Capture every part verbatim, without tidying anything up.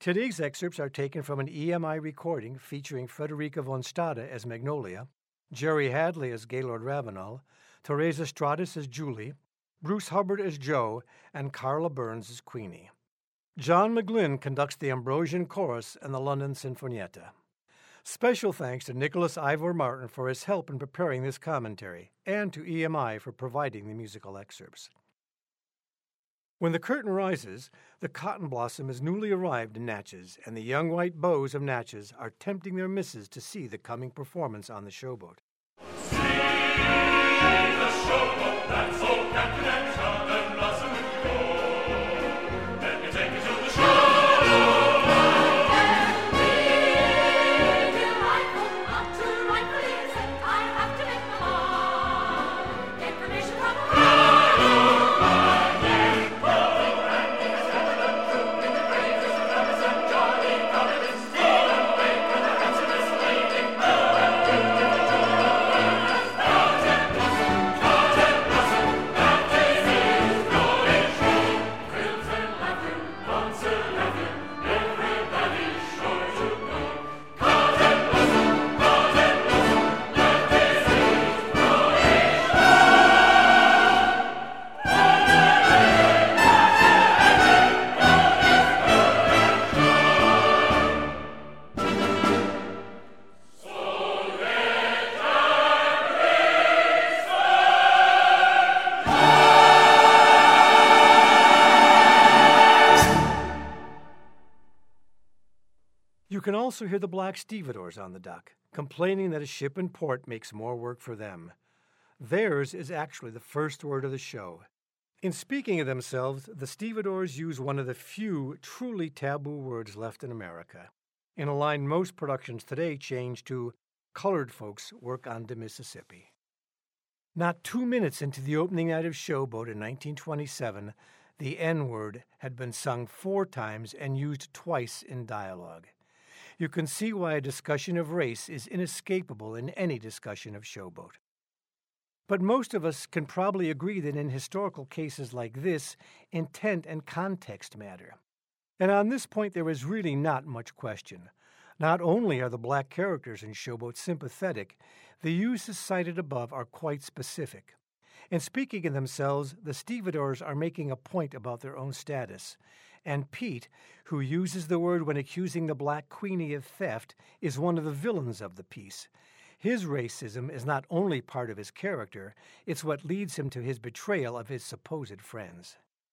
Today's excerpts are taken from an E M I recording featuring Frederica von Stade as Magnolia, Jerry Hadley as Gaylord Ravenel, Teresa Stratas as Julie, Bruce Hubbard as Joe, and Carla Burns as Queenie. John McGlynn conducts the Ambrosian Chorus and the London Sinfonietta. Special thanks to Nicholas Ivor Martin for his help in preparing this commentary, and to E M I for providing the musical excerpts. When the curtain rises, the cotton blossom is newly arrived in Natchez, and the young white beaux of Natchez are tempting their misses to see the coming performance on the showboat. See the showboat, that's old Captain and Cotton Blossom go. Let me take you to the showboat. You can also hear the black stevedores on the dock, complaining that a ship in port makes more work for them. Theirs is actually the first word of the show. In speaking of themselves, the stevedores use one of the few truly taboo words left in America. In a line most productions today change to, "Colored folks work on the Mississippi." Not two minutes into the opening night of Showboat in nineteen twenty-seven, the N-word had been sung four times and used twice in dialogue. You can see why a discussion of race is inescapable in any discussion of Showboat. But most of us can probably agree that in historical cases like this, intent and context matter. And on this point, there is really not much question. Not only are the black characters in Showboat sympathetic, the uses cited above are quite specific. In speaking of themselves, the stevedores are making a point about their own status. And Pete, who uses the word when accusing the Black Queenie of theft, is one of the villains of the piece. His racism is not only part of his character, it's what leads him to his betrayal of his supposed friends.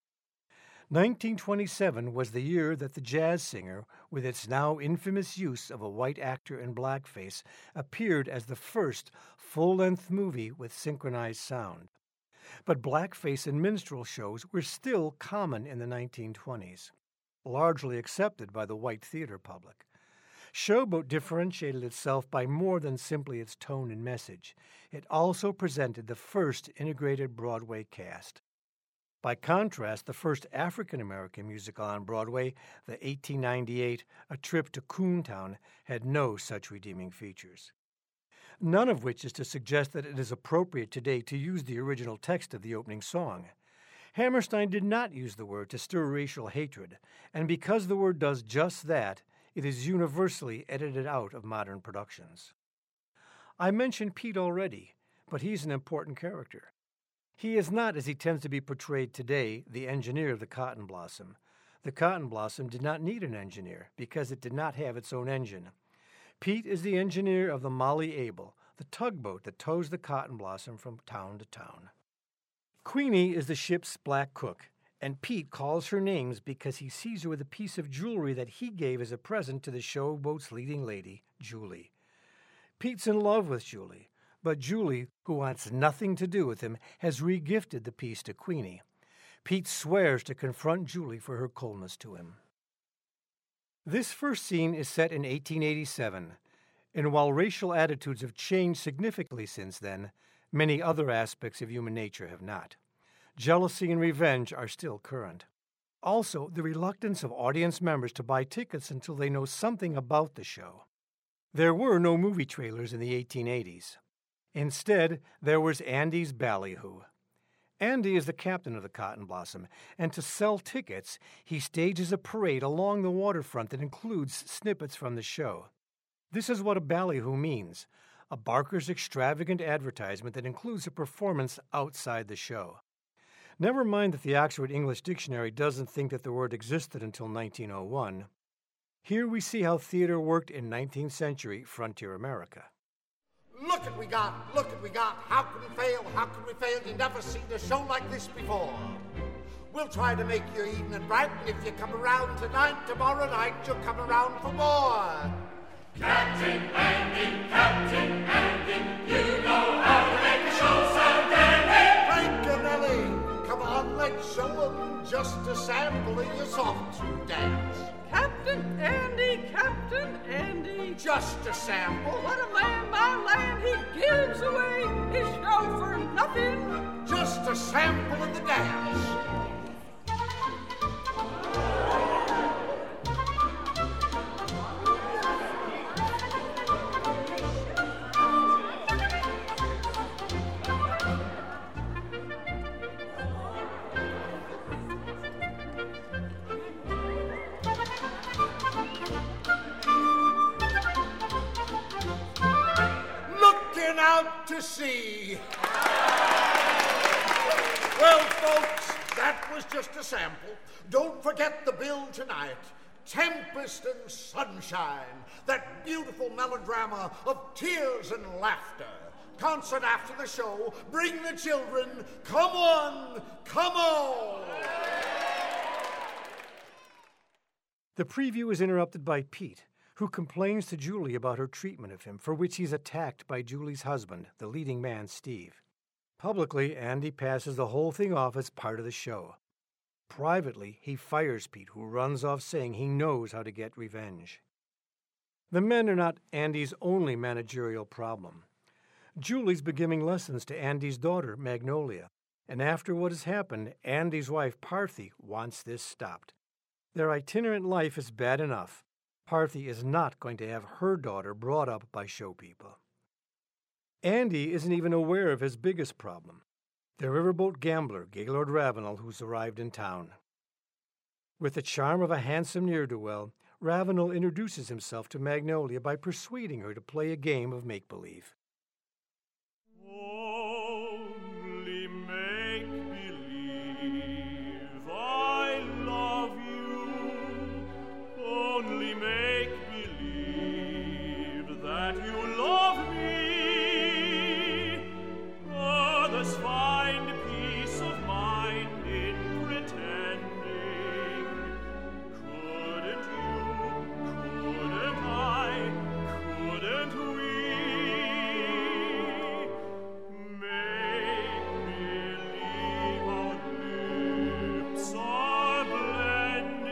nineteen twenty-seven was the year that The Jazz Singer, with its now infamous use of a white actor in blackface, appeared as the first full-length movie with synchronized sound. But blackface in minstrel shows were still common in the nineteen twenties, largely accepted by the white theater public. Showboat differentiated itself by more than simply its tone and message. It also presented the first integrated Broadway cast. By contrast, the first African-American musical on Broadway, the eighteen ninety-eight A Trip to Coontown, had no such redeeming features. None of which is to suggest that it is appropriate today to use the original text of the opening song. Hammerstein did not use the word to stir racial hatred, and because the word does just that, it is universally edited out of modern productions. I mentioned Pete already, but he's an important character. He is not, as he tends to be portrayed today, the engineer of the Cotton Blossom. The Cotton Blossom did not need an engineer because it did not have its own engine. Pete is the engineer of the Molly Able, the tugboat that tows the Cotton Blossom from town to town. Queenie is the ship's black cook, and Pete calls her names because he sees her with a piece of jewelry that he gave as a present to the showboat's leading lady, Julie. Pete's in love with Julie, but Julie, who wants nothing to do with him, has regifted the piece to Queenie. Pete swears to confront Julie for her coldness to him. This first scene is set in eighteen eighty-seven, and while racial attitudes have changed significantly since then, many other aspects of human nature have not. Jealousy and revenge are still current. Also, the reluctance of audience members to buy tickets until they know something about the show. There were no movie trailers in the eighteen eighties. Instead, there was Andy's Ballyhoo. Andy is the captain of the Cotton Blossom, and to sell tickets, he stages a parade along the waterfront that includes snippets from the show. This is what a ballyhoo means, a Barker's extravagant advertisement that includes a performance outside the show. Never mind that the Oxford English Dictionary doesn't think that the word existed until nineteen oh one. Here we see how theater worked in nineteenth century frontier America. Look at we got, look at we got. How can we fail? How can we fail? You never seen a show like this before. We'll try to make your evening bright, and if you come around tonight, tomorrow night, you'll come around for more. Captain Andy, Captain Andy, you know how to make a show so dandy. Frank and Ellie, come on, let's show them just a sample of your soft dance. Captain Andy, Captain Andy, just a sample. What a man, my land, he gives away his show for nothing. Just a sample of the dance. Out to sea. Well, folks, that was just a sample. Don't forget the bill tonight. Tempest and Sunshine, that beautiful melodrama of tears and laughter. Concert after the show. Bring the children. Come on, come on. The preview is interrupted by Pete, who complains to Julie about her treatment of him, for which he's attacked by Julie's husband, the leading man, Steve. Publicly, Andy passes the whole thing off as part of the show. Privately, he fires Pete, who runs off saying he knows how to get revenge. The men are not Andy's only managerial problem. Julie's been giving lessons to Andy's daughter, Magnolia, and after what has happened, Andy's wife, Parthy, wants this stopped. Their itinerant life is bad enough. Parthy is not going to have her daughter brought up by show people. Andy isn't even aware of his biggest problem, the riverboat gambler, Gaylord Ravenel, who's arrived in town. With the charm of a handsome ne'er-do-well, Ravenel introduces himself to Magnolia by persuading her to play a game of make-believe. Only make believe I love you. Only make believe that you love me. Others find peace of mind in pretending. Couldn't you, couldn't I, couldn't we? Make believe our lips are blending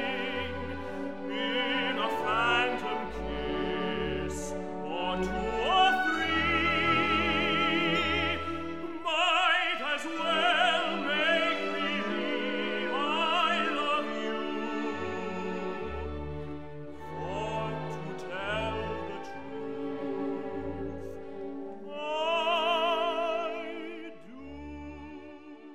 in a phantom kiss, or two or three. Might as well make believe I love you. For to tell the truth, I do.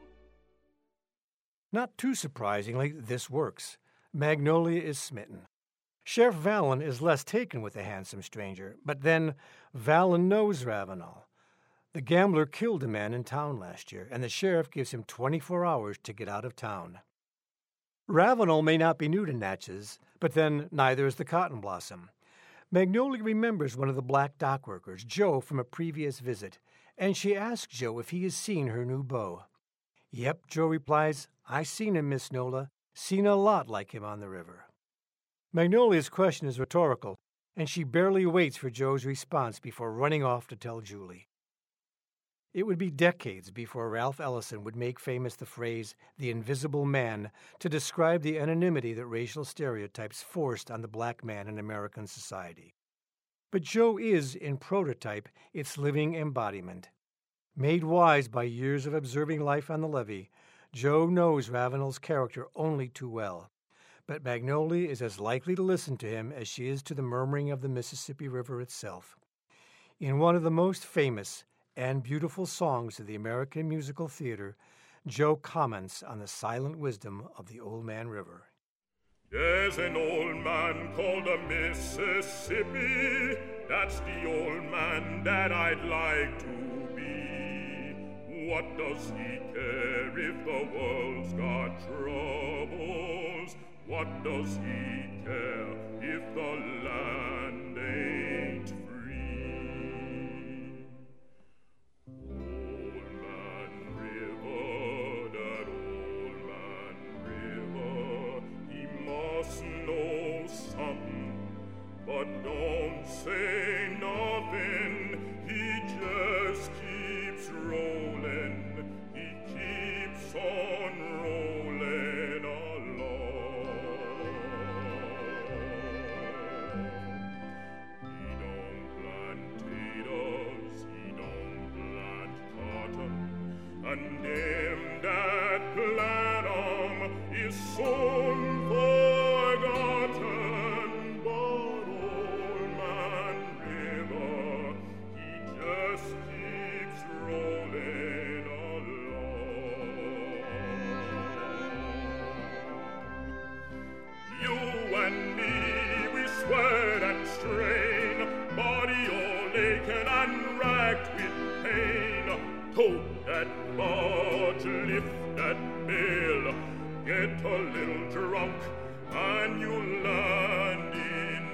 Not too surprisingly, this works. Magnolia is smitten. Sheriff Vallon is less taken with the handsome stranger, but then Vallon knows Ravenel. The gambler killed a man in town last year, and the sheriff gives him twenty-four hours to get out of town. Ravenel may not be new to Natchez, but then neither is the Cotton Blossom. Magnolia remembers one of the black dock workers, Joe, from a previous visit, and she asks Joe if he has seen her new beau. Yep, Joe replies, I seen him, Miss Nola. Seen a lot like him on the river. Magnolia's question is rhetorical, and she barely waits for Joe's response before running off to tell Julie. It would be decades before Ralph Ellison would make famous the phrase, the invisible man, to describe the anonymity that racial stereotypes forced on the black man in American society. But Joe is, in prototype, its living embodiment. Made wise by years of observing life on the levee, Joe knows Ravenel's character only too well. But Magnolia is as likely to listen to him as she is to the murmuring of the Mississippi River itself. In one of the most famous, and beautiful songs of the American musical theater, Joe comments on the silent wisdom of the Old Man River. There's an old man called the Mississippi. That's the old man that I'd like to be. What does he care if the world's got troubles? What does he care if the land ain't free? Old Man River, that old man river, he must know something, but don't say nothing. He just keeps rolling, he keeps on rolling along. He don't plant potatoes, he don't plant cotton, and them that plant 'em is soon forgotten. But Old Man River, he just keeps rolling along. You and me, we sweat and strain, body all aching and racked with pain. Tote that barge, lift that bale, get a little drunk, and you land in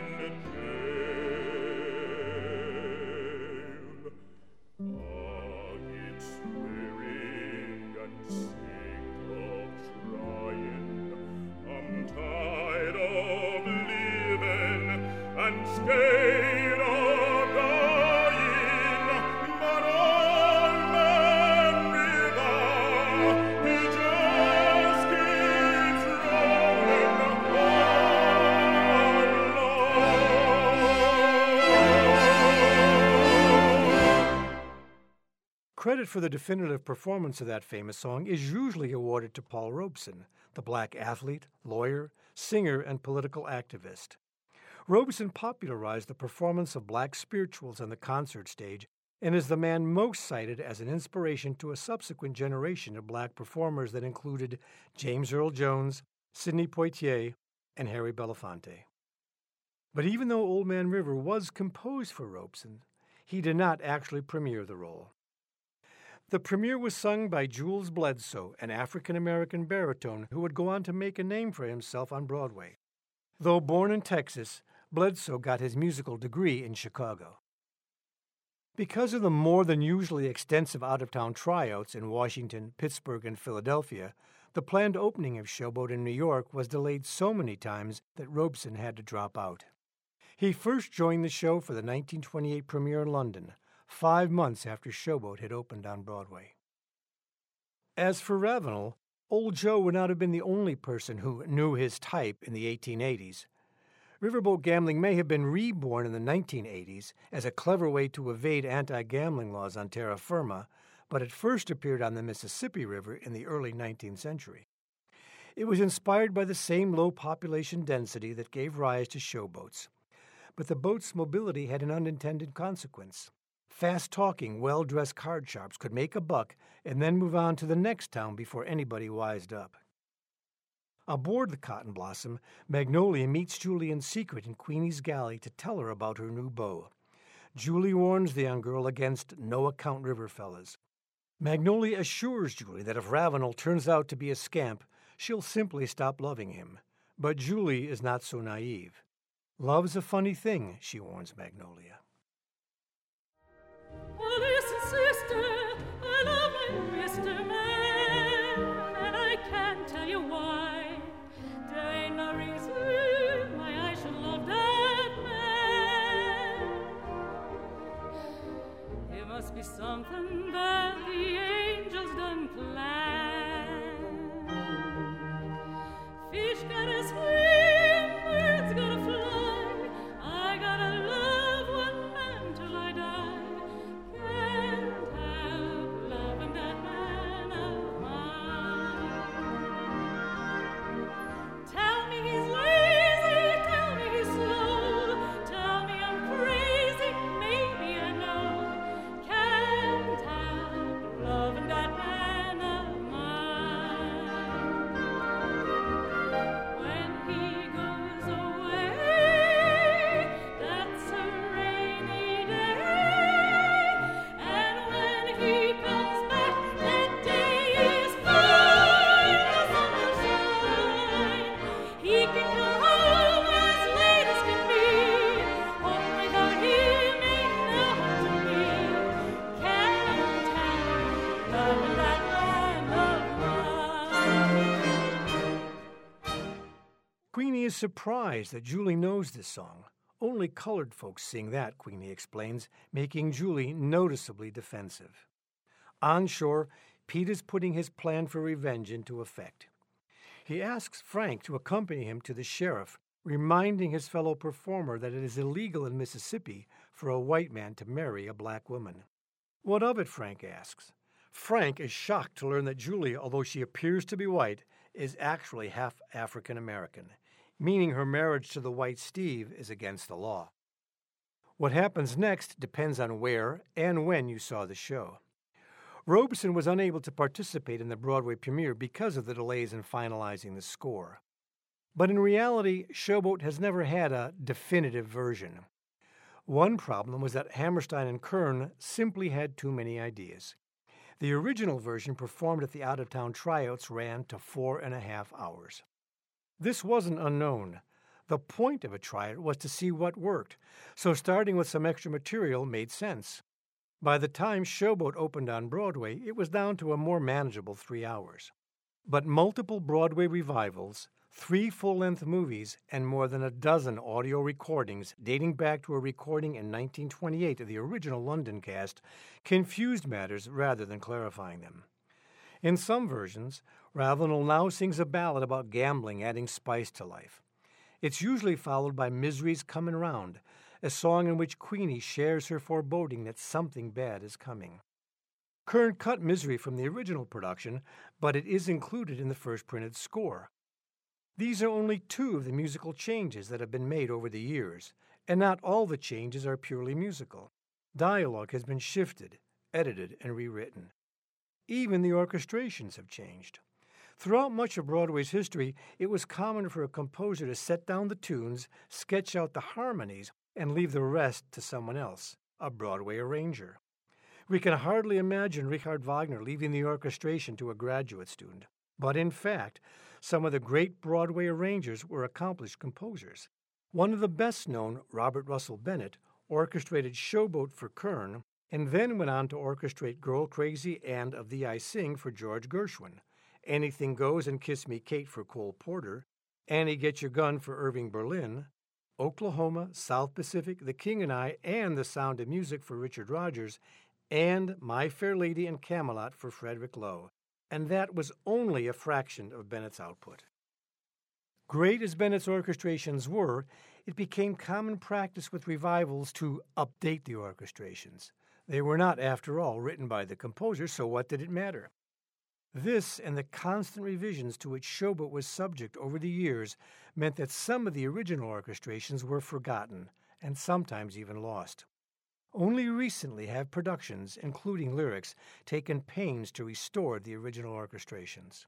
jail. Ah, it's swearing and sick of trying. I'm tired of living and scared of dying. But Old Man River, he just keeps rolling along. Credit for the definitive performance of that famous song is usually awarded to Paul Robeson, the black athlete, lawyer, singer, and political activist. Robeson popularized the performance of black spirituals on the concert stage and is the man most cited as an inspiration to a subsequent generation of black performers that included James Earl Jones, Sidney Poitier, and Harry Belafonte. But even though Old Man River was composed for Robeson, he did not actually premiere the role. The premiere was sung by Jules Bledsoe, an African-American baritone who would go on to make a name for himself on Broadway. Though born in Texas, Bledsoe got his musical degree in Chicago. Because of the more than usually extensive out-of-town tryouts in Washington, Pittsburgh, and Philadelphia, the planned opening of Showboat in New York was delayed so many times that Robeson had to drop out. He first joined the show for the nineteen twenty-eight premiere in London, five months after Showboat had opened on Broadway. As for Ravenel, Old Joe would not have been the only person who knew his type in the eighteen eighties. Riverboat gambling may have been reborn in the nineteen eighties as a clever way to evade anti-gambling laws on terra firma, but it first appeared on the Mississippi River in the early nineteenth century. It was inspired by the same low population density that gave rise to showboats. But the boat's mobility had an unintended consequence. Fast-talking, well-dressed card sharps could make a buck and then move on to the next town before anybody wised up. Aboard the Cotton Blossom, Magnolia meets Julie in secret in Queenie's galley to tell her about her new beau. Julie warns the young girl against no-account river fellas. Magnolia assures Julie that if Ravenel turns out to be a scamp, she'll simply stop loving him. But Julie is not so naive. Love's a funny thing, she warns Magnolia. Oh, listen, sister, I love my Mister Man, and I can't tell you why. There ain't no reason why I should love that man. It must be something that the angels done plan. Fish gotta swim, birds gotta fly. I gotta love one is surprised that Julie knows this song. Only colored folks sing that, Queenie explains, making Julie noticeably defensive. On shore, Pete is putting his plan for revenge into effect. He asks Frank to accompany him to the sheriff, reminding his fellow performer that it is illegal in Mississippi for a white man to marry a black woman. What of it, Frank asks. Frank is shocked to learn that Julie, although she appears to be white, is actually half African American, meaning her marriage to the white Steve is against the law. What happens next depends on where and when you saw the show. Robeson was unable to participate in the Broadway premiere because of the delays in finalizing the score. But in reality, Showboat has never had a definitive version. One problem was that Hammerstein and Kern simply had too many ideas. The original version performed at the out-of-town tryouts ran to four and a half hours. This wasn't unknown. The point of a tryout was to see what worked, so starting with some extra material made sense. By the time Showboat opened on Broadway, it was down to a more manageable three hours. But multiple Broadway revivals, three full-length movies, and more than a dozen audio recordings dating back to a recording in nineteen twenty-eight of the original London cast confused matters rather than clarifying them. In some versions, Ravenel now sings a ballad about gambling adding spice to life. It's usually followed by Misery's Comin' Round, a song in which Queenie shares her foreboding that something bad is coming. Kern cut Misery from the original production, but it is included in the first printed score. These are only two of the musical changes that have been made over the years, and not all the changes are purely musical. Dialogue has been shifted, edited, and rewritten. Even the orchestrations have changed. Throughout much of Broadway's history, it was common for a composer to set down the tunes, sketch out the harmonies, and leave the rest to someone else, a Broadway arranger. We can hardly imagine Richard Wagner leaving the orchestration to a graduate student. But in fact, some of the great Broadway arrangers were accomplished composers. One of the best known, Robert Russell Bennett, orchestrated Showboat for Kern, and then went on to orchestrate Girl Crazy and Of Thee I Sing for George Gershwin, Anything Goes and Kiss Me Kate for Cole Porter, Annie Get Your Gun for Irving Berlin, Oklahoma, South Pacific, The King and I, and The Sound of Music for Richard Rodgers, and My Fair Lady and Camelot for Frederick Loewe. And that was only a fraction of Bennett's output. Great as Bennett's orchestrations were, it became common practice with revivals to update the orchestrations. They were not, after all, written by the composer, so what did it matter? This and the constant revisions to which Showboat was subject over the years meant that some of the original orchestrations were forgotten and sometimes even lost. Only recently have productions, including lyrics, taken pains to restore the original orchestrations.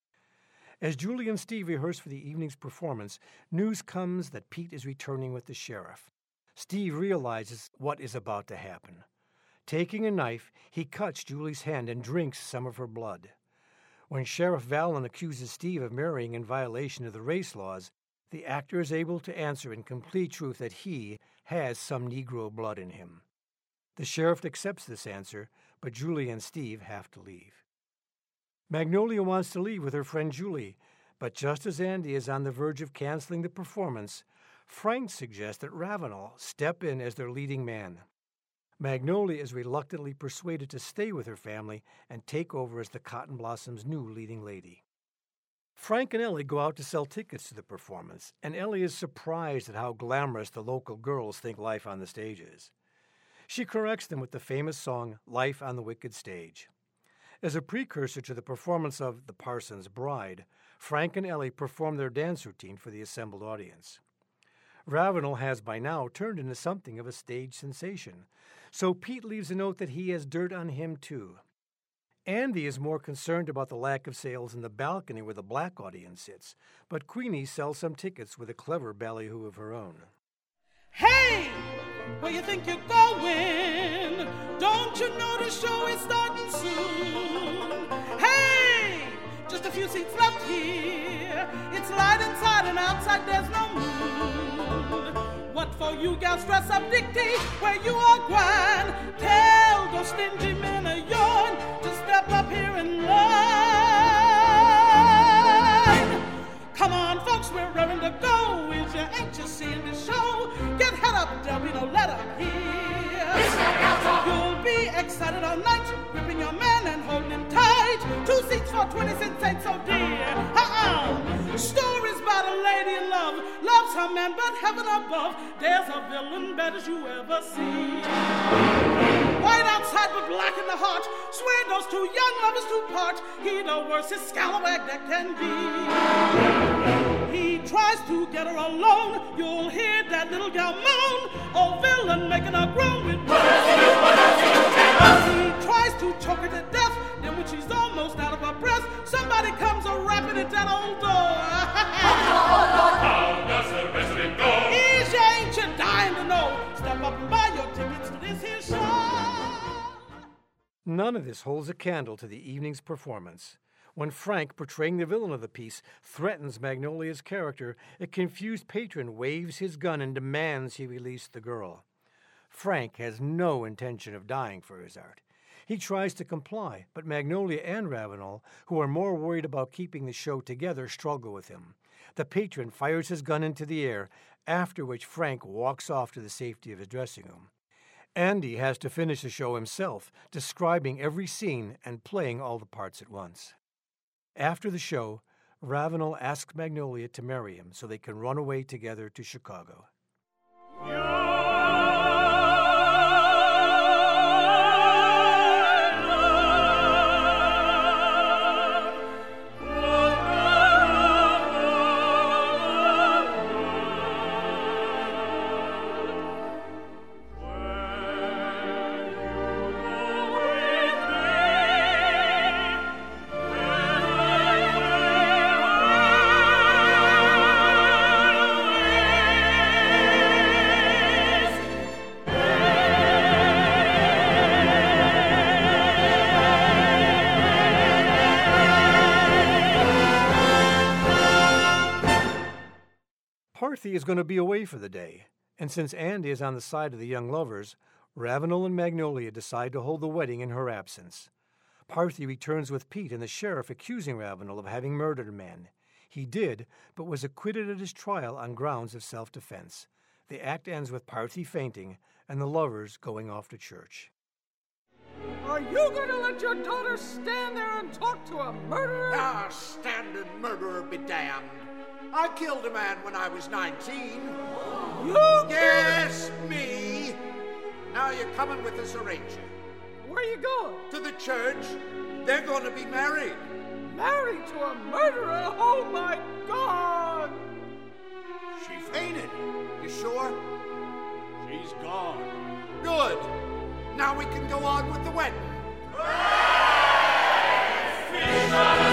As Julie and Steve rehearse for the evening's performance, news comes that Pete is returning with the sheriff. Steve realizes what is about to happen. Taking a knife, he cuts Julie's hand and drinks some of her blood. When Sheriff Vallon accuses Steve of marrying in violation of the race laws, the actor is able to answer in complete truth that he has some Negro blood in him. The sheriff accepts this answer, but Julie and Steve have to leave. Magnolia wants to leave with her friend Julie, but just as Andy is on the verge of canceling the performance, Frank suggests that Ravenel step in as their leading man. Magnolia is reluctantly persuaded to stay with her family and take over as the Cotton Blossom's new leading lady. Frank and Ellie go out to sell tickets to the performance, and Ellie is surprised at how glamorous the local girls think life on the stage is. She corrects them with the famous song, Life on the Wicked Stage. As a precursor to the performance of The Parson's Bride, Frank and Ellie perform their dance routine for the assembled audience. Ravenel has by now turned into something of a stage sensation, so Pete leaves a note that he has dirt on him too. Andy is more concerned about the lack of sales in the balcony where the black audience sits, but Queenie sells some tickets with a clever ballyhoo of her own. Hey, where you think you're going? Don't you know the show is starting soon? Hey, just a few seats left here. It's light inside and outside there's no moon. What for you gals dress up Dickie where you are gwine? Tell those stingy men of yourn to step up here in line. Come on, folks, place we're raring to go. Is you anxious seeing the show? Get head up, there'll be no let up here. You'll be excited all night, gripping your man and holding him tight. Two seats for twenty cents ain't so dear. Uh-uh. Stories about a lady in love, loves her man, but heaven above, there's a villain bad as you ever see. White outside but black in the heart, swear those two young lovers to part. He the worstest scalawag that can be. He tries to get her alone, you'll hear that little gal moan. Oh, villain making her groan with words. He tries to choke her to death, then when she's almost out of her breath, somebody comes a-rapping at that old door. How does the rest of it go? Easy, ain't you dying to know? Step up and buy your tickets to this here show. None of this holds a candle to the evening's performance. When Frank, portraying the villain of the piece, threatens Magnolia's character, a confused patron waves his gun and demands he release the girl. Frank has no intention of dying for his art. He tries to comply, but Magnolia and Ravenel, who are more worried about keeping the show together, struggle with him. The patron fires his gun into the air, after which Frank walks off to the safety of his dressing room. Andy has to finish the show himself, describing every scene and playing all the parts at once. After the show, Ravenel asks Magnolia to marry him so they can run away together to Chicago. Parthy is going to be away for the day, and since Andy is on the side of the young lovers, Ravenel and Magnolia decide to hold the wedding in her absence. Parthy returns with Pete and the sheriff accusing Ravenel of having murdered a man. He did, but was acquitted at his trial on grounds of self-defense. The act ends with Parthy fainting and the lovers going off to church. Are you going to let your daughter stand there and talk to a murderer? Ah, standing murderer be damned. I killed a man when I was nineteen. You? Yes, me. Now you're coming with us, Ranger. Where are you going? To the church. They're going to be married. Married to a murderer? Oh, my God! She fainted. You sure? She's gone. Good. Now we can go on with the wedding.